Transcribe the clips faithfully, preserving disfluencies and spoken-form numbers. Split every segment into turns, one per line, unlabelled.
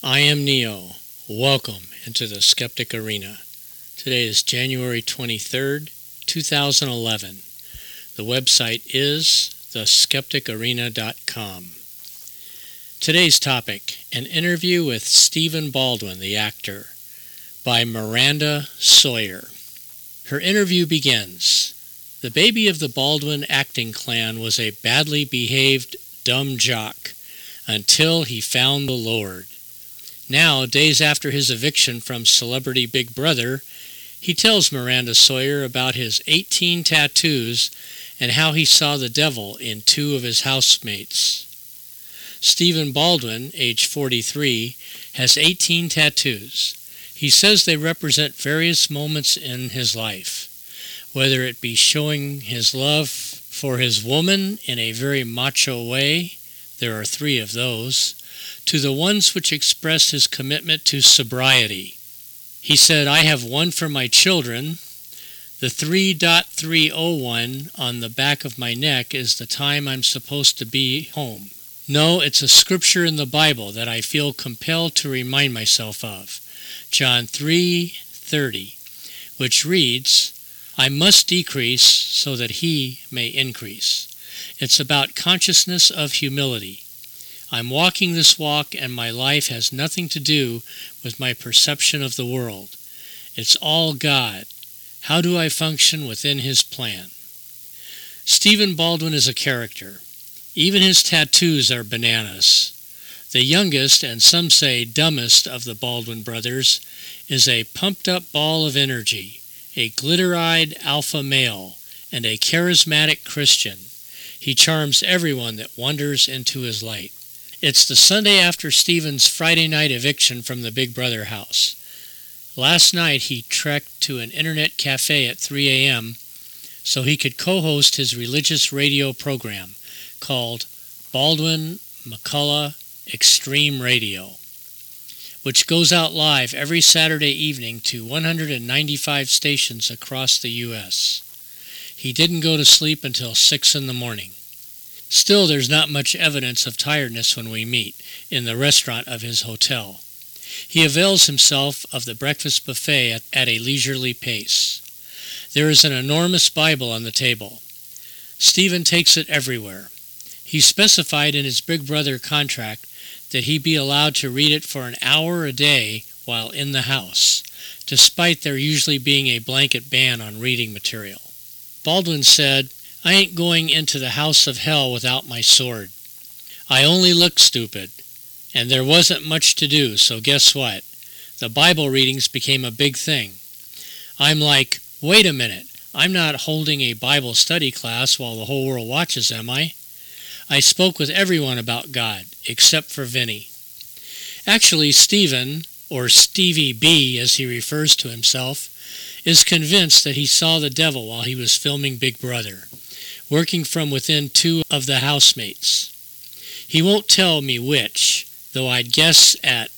I am Neo. Welcome into the Skeptic Arena. Today is January twenty-third, two thousand eleven. The website is the skeptic arena dot com. Today's topic, an interview with Stephen Baldwin, the actor, by Miranda Sawyer. Her interview begins. The baby of the Baldwin acting clan was a badly behaved, dumb jock until he found the Lord. Now, days after his eviction from Celebrity Big Brother, he tells Miranda Sawyer about his eighteen tattoos and how he saw the devil in two of his housemates. Stephen Baldwin, age forty-three, has eighteen tattoos. He says they represent various moments in his life, whether it be showing his love for his woman in a very macho way, there are three of those, to the ones which express his commitment to sobriety. He said, I have one for my children. The three three oh one on the back of my neck is the time I'm supposed to be home. No, it's a scripture in the Bible that I feel compelled to remind myself of. John three thirty, which reads, I must decrease so that he may increase. It's about consciousness of humility. I'm walking this walk and my life has nothing to do with my perception of the world. It's all God. How do I function within His plan? Stephen Baldwin is a character. Even his tattoos are bananas. The youngest, and some say dumbest, of the Baldwin brothers is a pumped-up ball of energy, a glitter-eyed alpha male, and a charismatic Christian. He charms everyone that wanders into his light. It's the Sunday after Stephen's Friday night eviction from the Big Brother house. Last night he trekked to an internet cafe at three a.m. so he could co-host his religious radio program called Baldwin McCullough Extreme Radio, which goes out live every Saturday evening to one hundred ninety-five stations across the U S He didn't go to sleep until six in the morning. Still, there's not much evidence of tiredness when we meet in the restaurant of his hotel. He avails himself of the breakfast buffet at, at a leisurely pace. There is an enormous Bible on the table. Stephen takes it everywhere. He specified in his Big Brother contract that he be allowed to read it for an hour a day while in the house, despite there usually being a blanket ban on reading material. Baldwin said, I ain't going into the house of hell without my sword. I only look stupid, and there wasn't much to do, so guess what? The Bible readings became a big thing. I'm like, wait a minute, I'm not holding a Bible study class while the whole world watches, am I? I spoke with everyone about God, except for Vinny. Actually, Stephen, or Stevie B as he refers to himself, is convinced that he saw the devil while he was filming Big Brother, working from within two of the housemates. He won't tell me which, though I'd guess at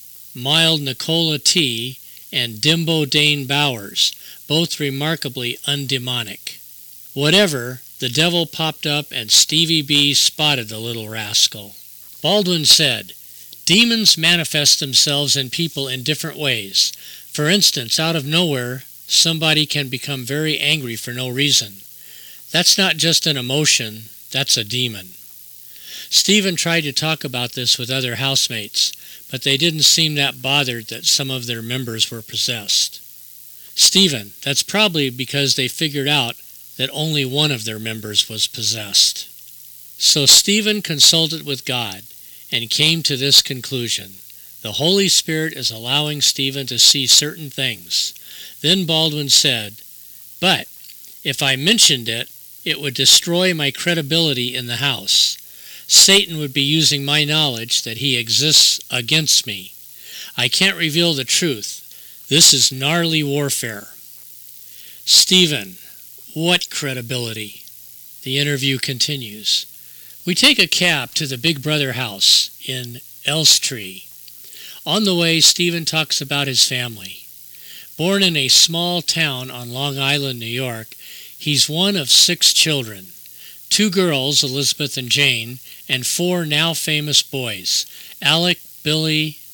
Mild Nicola T. and Dimbo Dane Bowers, both remarkably undemonic. Whatever, the devil popped up and Stevie B spotted the little rascal. Baldwin said, demons manifest themselves in people in different ways. For instance, out of nowhere, somebody can become very angry for no reason. That's not just an emotion, that's a demon. Stephen tried to talk about this with other housemates, but they didn't seem that bothered that some of their members were possessed. Stephen, that's probably because they figured out that only one of their members was possessed. So Stephen consulted with God and came to this conclusion. The Holy Spirit is allowing Stephen to see certain things. Then Baldwin said, but if I mentioned it, it would destroy my credibility in the house. Satan would be using my knowledge that he exists against me. I can't reveal the truth. This is gnarly warfare. Stephen, what credibility? The interview continues. We take a cab to the Big Brother house in Elstree. On the way, Stephen talks about his family. Born in a small town on Long Island, New York, he's one of six children. Two girls, Elizabeth and Jane, and four now famous boys, Alec, Billy,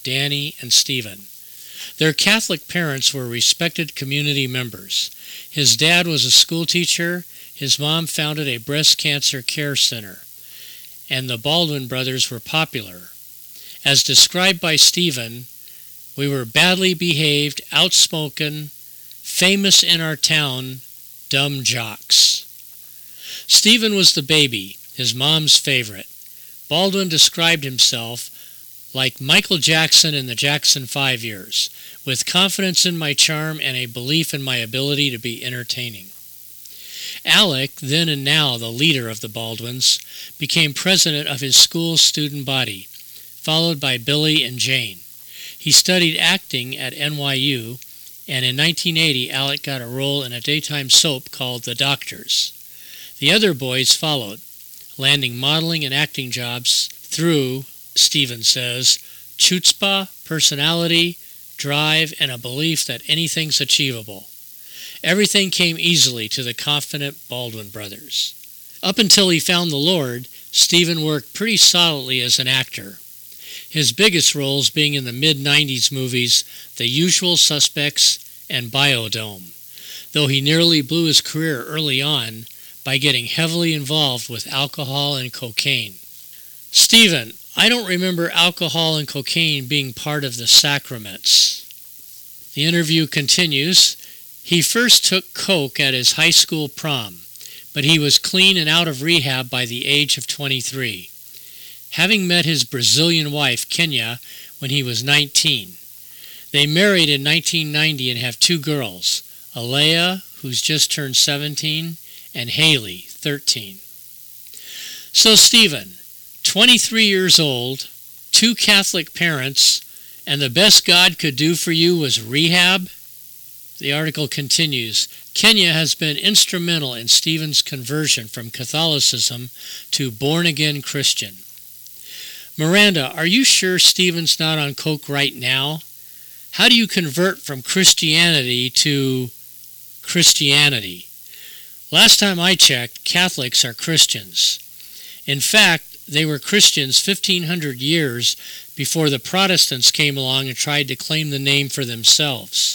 Danny, and Stephen. Their Catholic parents were respected community members. His dad was a school teacher, his mom founded a breast cancer care center, and the Baldwin brothers were popular. As described by Stephen, we were badly behaved, outspoken, famous in our town, dumb jocks. Stephen was the baby, his mom's favorite. Baldwin described himself like Michael Jackson in the Jackson Five years, with confidence in my charm and a belief in my ability to be entertaining. Alec, then and now the leader of the Baldwins, became president of his school's student body, followed by Billy and Jane. He studied acting at N Y U, and in nineteen eighty, Alec got a role in a daytime soap called The Doctors. The other boys followed, landing modeling and acting jobs through, Stephen says, chutzpah, personality, drive, and a belief that anything's achievable. Everything came easily to the confident Baldwin brothers. Up until he found the Lord, Stephen worked pretty solidly as an actor, his biggest roles being in the mid nineties movies The Usual Suspects and Biodome, though he nearly blew his career early on by getting heavily involved with alcohol and cocaine. Stephen, I don't remember alcohol and cocaine being part of the sacraments. The interview continues. He first took coke at his high school prom, but he was clean and out of rehab by the age of twenty-three, having met his Brazilian wife, Kenya, when he was nineteen. They married in nineteen ninety and have two girls, Alea, who's just turned seventeen, and Haley, thirteen. So Stephen, twenty-three years old, two Catholic parents, and the best God could do for you was rehab? The article continues, Kenya has been instrumental in Stephen's conversion from Catholicism to born-again Christian. Miranda, are you sure Stephen's not on coke right now? How do you convert from Christianity to Christianity? Last time I checked, Catholics are Christians. In fact, they were Christians fifteen hundred years before the Protestants came along and tried to claim the name for themselves.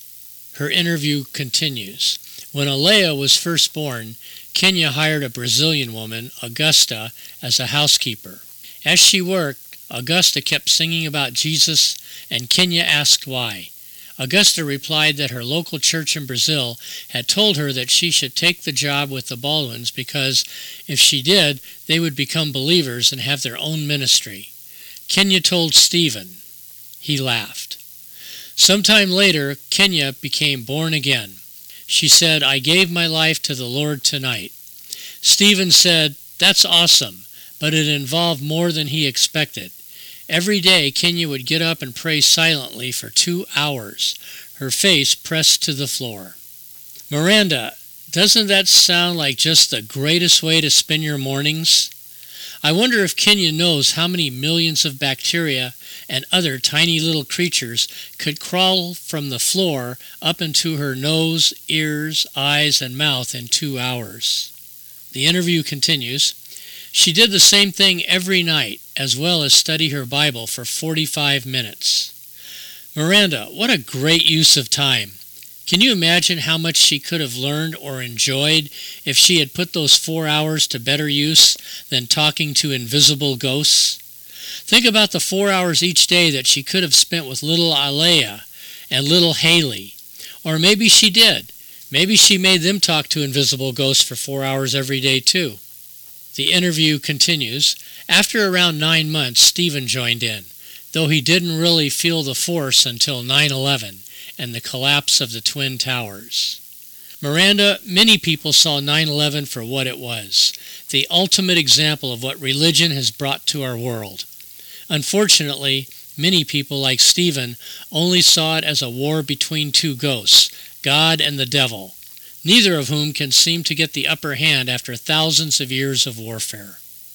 Her interview continues. When Alea was first born, Kenya hired a Brazilian woman, Augusta, as a housekeeper. As she worked, Augusta kept singing about Jesus, and Kenya asked why. Augusta replied that her local church in Brazil had told her that she should take the job with the Baldwins because if she did, they would become believers and have their own ministry. Kenya told Stephen. He laughed. Sometime later, Kenya became born again. She said, I gave my life to the Lord tonight. Stephen said, that's awesome, but it involved more than he expected. Every day, Kenya would get up and pray silently for two hours, her face pressed to the floor. Miranda, doesn't that sound like just the greatest way to spend your mornings? I wonder if Kenya knows how many millions of bacteria and other tiny little creatures could crawl from the floor up into her nose, ears, eyes, and mouth in two hours. The interview continues. She did the same thing every night, as well as study her Bible for forty-five minutes. Miranda, what a great use of time. Can you imagine how much she could have learned or enjoyed if she had put those four hours to better use than talking to invisible ghosts? Think about the four hours each day that she could have spent with little Alea and little Haley. Or maybe she did. Maybe she made them talk to invisible ghosts for four hours every day too. The interview continues. After around nine months, Stephen joined in, though he didn't really feel the force until nine eleven and the collapse of the Twin Towers. Miranda, many people saw nine eleven for what it was, the ultimate example of what religion has brought to our world. Unfortunately, many people like Stephen only saw it as a war between two ghosts, God and the devil, neither of whom can seem to get the upper hand after thousands of years of warfare.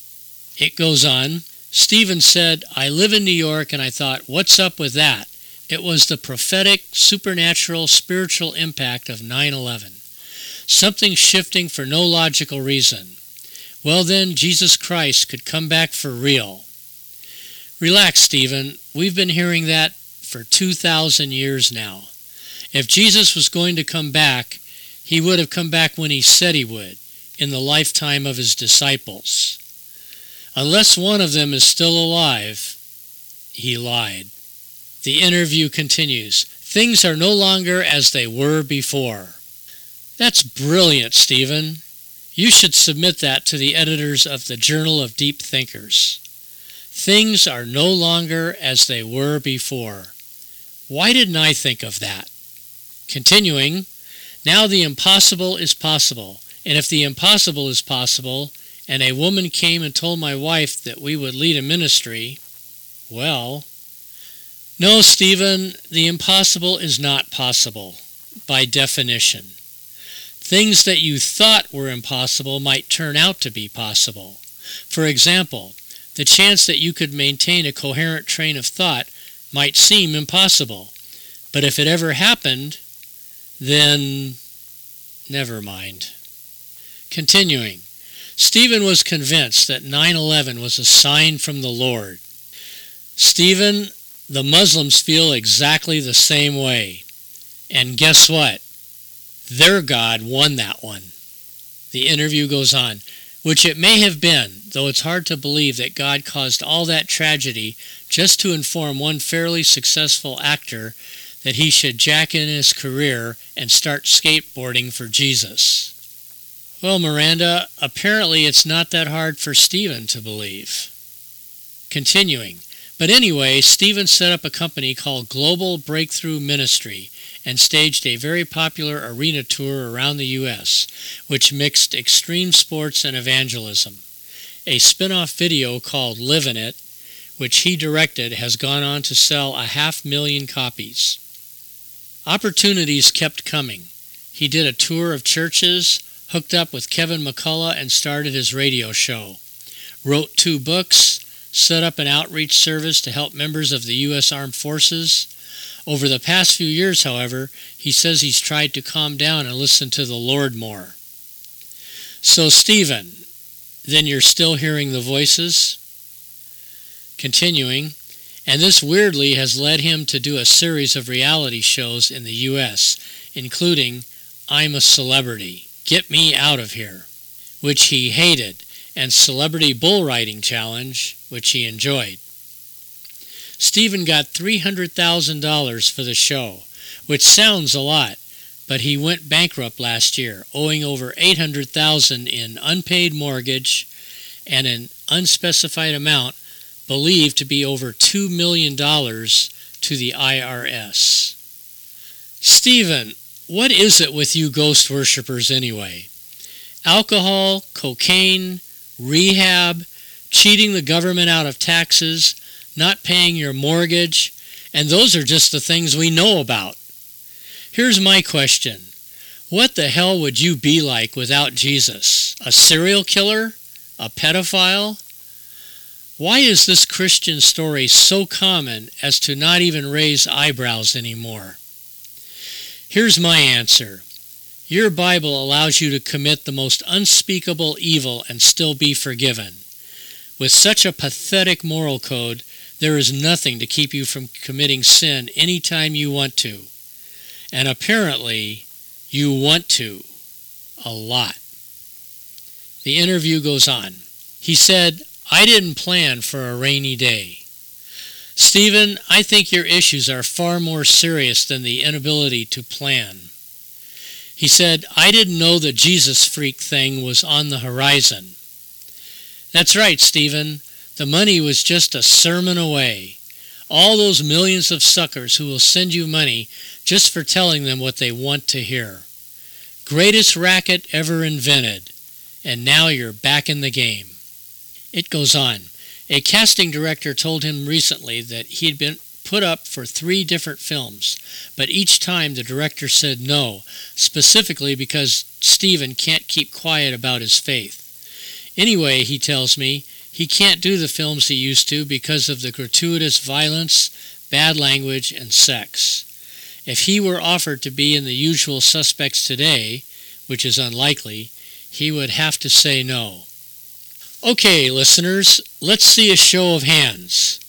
It goes on. Stephen said, I live in New York and I thought, what's up with that? It was the prophetic, supernatural, spiritual impact of nine eleven. Something shifting for no logical reason. Well then, Jesus Christ could come back for real. Relax, Stephen. we've been hearing that for two thousand years now. If Jesus was going to come back, he would have come back when he said he would, in the lifetime of his disciples. Unless one of them is still alive, he lied. The interview continues. Things are no longer as they were before. That's brilliant, Stephen. You should submit that to the editors of the Journal of Deep Thinkers. Things are no longer as they were before. Why didn't I think of that? Continuing, now the impossible is possible, and if the impossible is possible, and a woman came and told my wife that we would lead a ministry, well, no, Stephen, the impossible is not possible, by definition. Things that you thought were impossible might turn out to be possible. For example, the chance that you could maintain a coherent train of thought might seem impossible, but if it ever happened, then never mind. Continuing, Stephen was convinced that nine eleven was a sign from the Lord. Stephen, the Muslims feel exactly the same way. And guess what? Their God won that one. The interview goes on, which it may have been, though it's hard to believe that God caused all that tragedy just to inform one fairly successful actor that he should jack in his career and start skateboarding for Jesus. Well, Miranda, apparently it's not that hard for Stephen to believe. Continuing, but anyway, Stephen set up a company called Global Breakthrough Ministry and staged a very popular arena tour around the U S, which mixed extreme sports and evangelism. A spin-off video called Live in It, which he directed, has gone on to sell a half million copies. Opportunities kept coming. He did a tour of churches, hooked up with Kevin McCullough and started his radio show, wrote two books, set up an outreach service to help members of the U S Armed Forces. Over the past few years, however, he says he's tried to calm down and listen to the Lord more. So, Stephen, then you're still hearing the voices? Continuing, and this weirdly has led him to do a series of reality shows in the U S, including I'm a Celebrity, Get Me Out of Here, which he hated, and Celebrity Bull Riding Challenge, which he enjoyed. Stephen got three hundred thousand dollars for the show, which sounds a lot, but he went bankrupt last year, owing over eight hundred thousand dollars in unpaid mortgage and an unspecified amount believed to be over two million dollars to the I R S. Stephen, what is it with you ghost worshippers anyway? Alcohol, cocaine, rehab, cheating the government out of taxes, not paying your mortgage, and those are just the things we know about. Here's my question. What the hell would you be like without Jesus? A serial killer? A pedophile? Why is this Christian story so common as to not even raise eyebrows anymore? Here's my answer. Your Bible allows you to commit the most unspeakable evil and still be forgiven. With such a pathetic moral code, there is nothing to keep you from committing sin any time you want to. And apparently, you want to. A lot. The interview goes on. He said, I didn't plan for a rainy day. Stephen, I think your issues are far more serious than the inability to plan. He said, I didn't know the Jesus freak thing was on the horizon. That's right, Stephen. The money was just a sermon away. All those millions of suckers who will send you money just for telling them what they want to hear. Greatest racket ever invented. And now you're back in the game. It goes on. A casting director told him recently that he'd been put up for three different films, but each time the director said no, specifically because Stephen can't keep quiet about his faith. Anyway, he tells me, he can't do the films he used to because of the gratuitous violence, bad language, and sex. If he were offered to be in The Usual Suspects today, which is unlikely, he would have to say no. Okay, listeners, let's see a show of hands.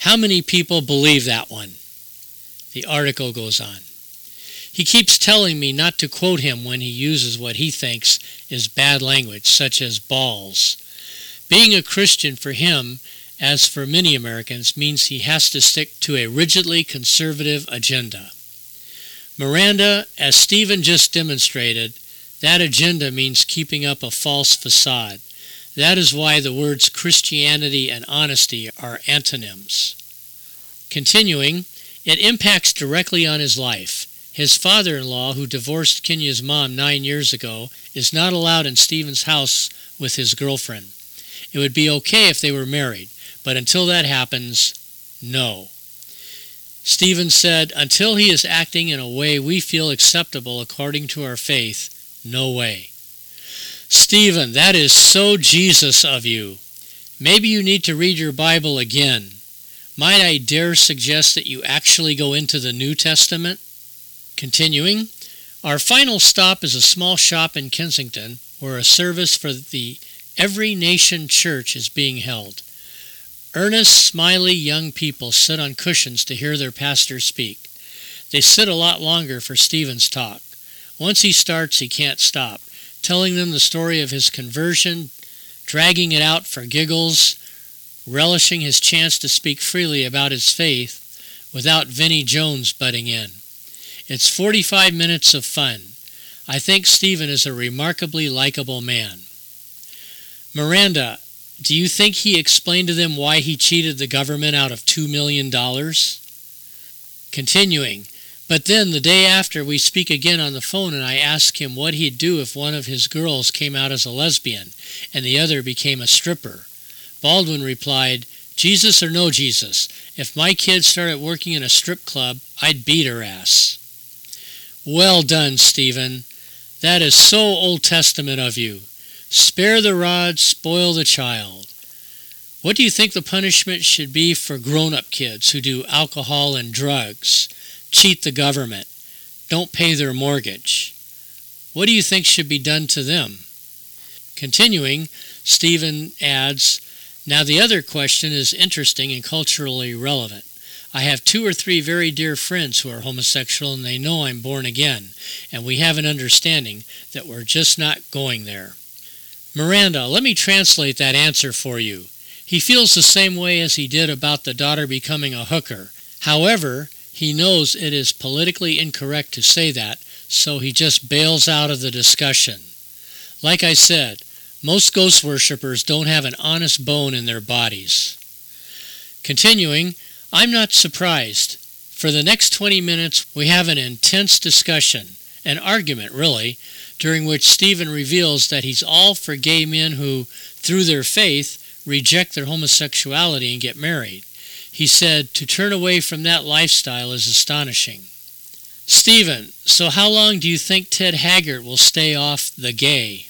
How many people believe that one? The article goes on. He keeps telling me not to quote him when he uses what he thinks is bad language, such as balls. Being a Christian for him, as for many Americans, means he has to stick to a rigidly conservative agenda. Miranda, as Stephen just demonstrated, that agenda means keeping up a false facade. That is why the words Christianity and honesty are antonyms. Continuing, it impacts directly on his life. His father-in-law, who divorced Kenya's mom nine years ago, is not allowed in Stephen's house with his girlfriend. It would be okay if they were married, but until that happens, no. Stephen said, until he is acting in a way we feel acceptable according to our faith, no way. Stephen, that is so Jesus of you. Maybe you need to read your Bible again. Might I dare suggest that you actually go into the New Testament? Continuing, our final stop is a small shop in Kensington where a service for the Every Nation Church is being held. Earnest, smiley young people sit on cushions to hear their pastor speak. They sit a lot longer for Stephen's talk. Once he starts, he can't stop, telling them the story of his conversion, dragging it out for giggles, relishing his chance to speak freely about his faith without Vinnie Jones butting in. It's forty-five minutes of fun. I think Stephen is a remarkably likable man. Miranda, do you think he explained to them why he cheated the government out of two million dollars? Continuing, but then the day after we speak again on the phone and I ask him what he'd do if one of his girls came out as a lesbian and the other became a stripper. Baldwin replied, Jesus or no Jesus, if my kid started working in a strip club, I'd beat her ass. Well done, Stephen. That is so Old Testament of you. Spare the rod, spoil the child. What do you think the punishment should be for grown-up kids who do alcohol and drugs, cheat the government, don't pay their mortgage? What do you think should be done to them? Continuing, Stephen adds, now the other question is interesting and culturally relevant. I have two or three very dear friends who are homosexual and they know I'm born again, and we have an understanding that we're just not going there. Miranda, let me translate that answer for you. He feels the same way as he did about the daughter becoming a hooker. However, he knows it is politically incorrect to say that, so he just bails out of the discussion. Like I said, most ghost worshippers don't have an honest bone in their bodies. Continuing, I'm not surprised. For the next twenty minutes, we have an intense discussion, an argument really, during which Stephen reveals that he's all for gay men who, through their faith, reject their homosexuality and get married. He said, to turn away from that lifestyle is astonishing. Stephen, so how long do you think Ted Haggart will stay off the gay?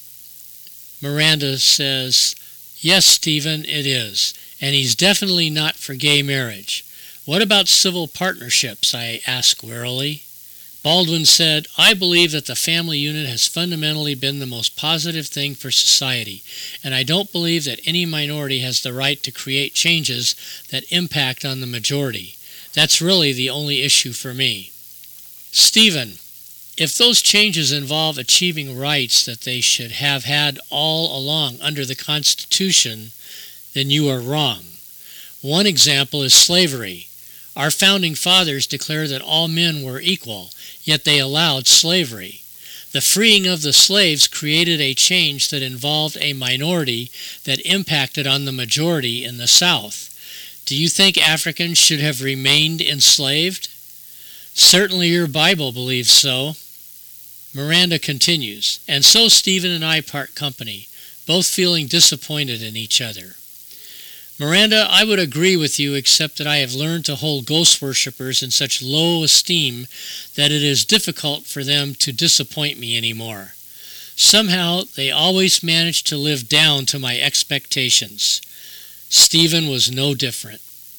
Miranda says, yes, Stephen, it is, and he's definitely not for gay marriage. What about civil partnerships? I asked warily. Baldwin said, I believe that the family unit has fundamentally been the most positive thing for society, and I don't believe that any minority has the right to create changes that impact on the majority. That's really the only issue for me. Stephen, if those changes involve achieving rights that they should have had all along under the Constitution, then you are wrong. One example is slavery. Our founding fathers declared that all men were equal, yet they allowed slavery. The freeing of the slaves created a change that involved a minority that impacted on the majority in the South. Do you think Africans should have remained enslaved? Certainly your Bible believes so. Miranda continues, and so Stephen and I part company, both feeling disappointed in each other. Miranda, I would agree with you, except that I have learned to hold ghost worshippers in such low esteem that it is difficult for them to disappoint me anymore. Somehow, they always manage to live down to my expectations. Stephen was no different.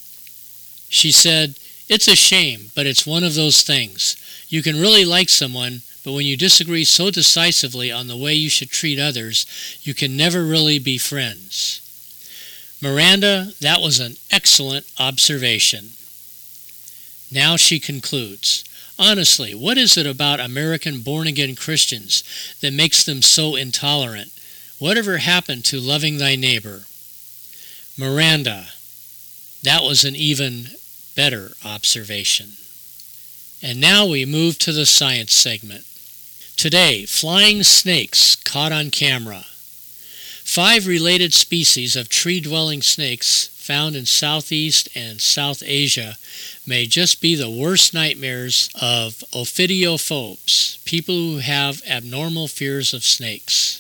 She said, it's a shame, but it's one of those things. You can really like someone, but when you disagree so decisively on the way you should treat others, you can never really be friends. Miranda, that was an excellent observation. Now she concludes, honestly, what is it about American born-again Christians that makes them so intolerant? Whatever happened to loving thy neighbor? Miranda, that was an even better observation. And now we move to the science segment. Today, flying snakes caught on camera. Five related species of tree-dwelling snakes found in Southeast and South Asia may just be the worst nightmares of ophidiophobes, people who have abnormal fears of snakes.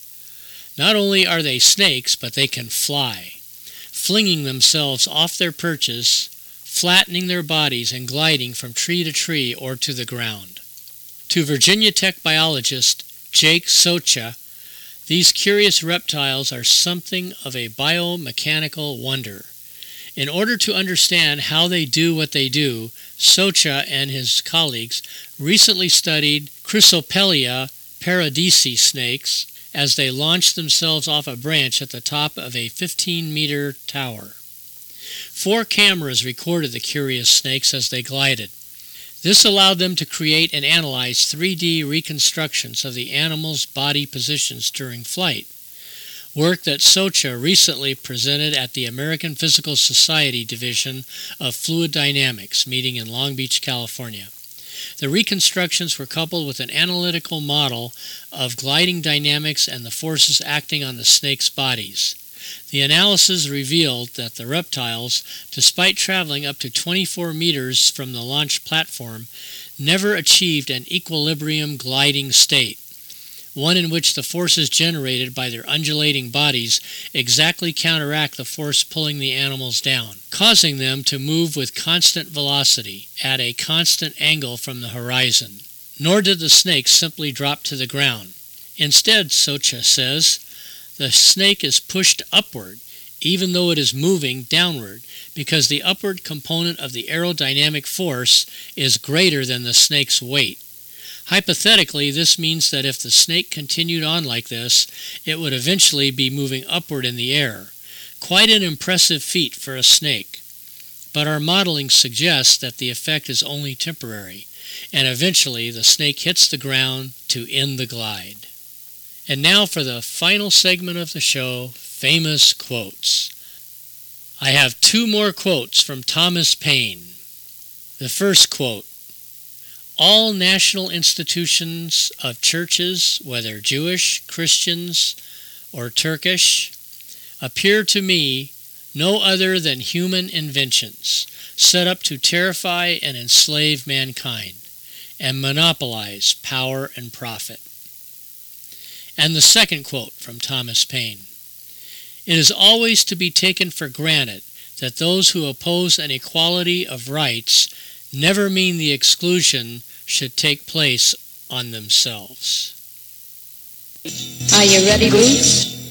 Not only are they snakes, but they can fly, flinging themselves off their perches, flattening their bodies and gliding from tree to tree or to the ground. To Virginia Tech biologist Jake Socha, these curious reptiles are something of a biomechanical wonder. In order to understand how they do what they do, Socha and his colleagues recently studied Chrysopelea paradisi snakes as they launched themselves off a branch at the top of a fifteen-meter tower. Four cameras recorded the curious snakes as they glided. This allowed them to create and analyze three D reconstructions of the animal's body positions during flight, work that Socha recently presented at the American Physical Society Division of Fluid Dynamics meeting in Long Beach, California. The reconstructions were coupled with an analytical model of gliding dynamics and the forces acting on the snakes' bodies. The analysis revealed that the reptiles, despite traveling up to twenty-four meters from the launch platform, never achieved an equilibrium gliding state, one in which the forces generated by their undulating bodies exactly counteract the force pulling the animals down, causing them to move with constant velocity at a constant angle from the horizon. Nor did the snakes simply drop to the ground. Instead, Socha says, the snake is pushed upward, even though it is moving downward, because the upward component of the aerodynamic force is greater than the snake's weight. Hypothetically, this means that if the snake continued on like this, it would eventually be moving upward in the air. Quite an impressive feat for a snake. But our modeling suggests that the effect is only temporary, and eventually the snake hits the ground to end the glide. And now for the final segment of the show, famous quotes. I have two more quotes from Thomas Paine. The first quote, all national institutions of churches, whether Jewish, Christians, or Turkish, appear to me no other than human inventions set up to terrify and enslave mankind and monopolize power and profit. And the second quote from Thomas Paine, it is always to be taken for granted that those who oppose an equality of rights never mean the exclusion should take place on themselves.
Are you ready, Bruce?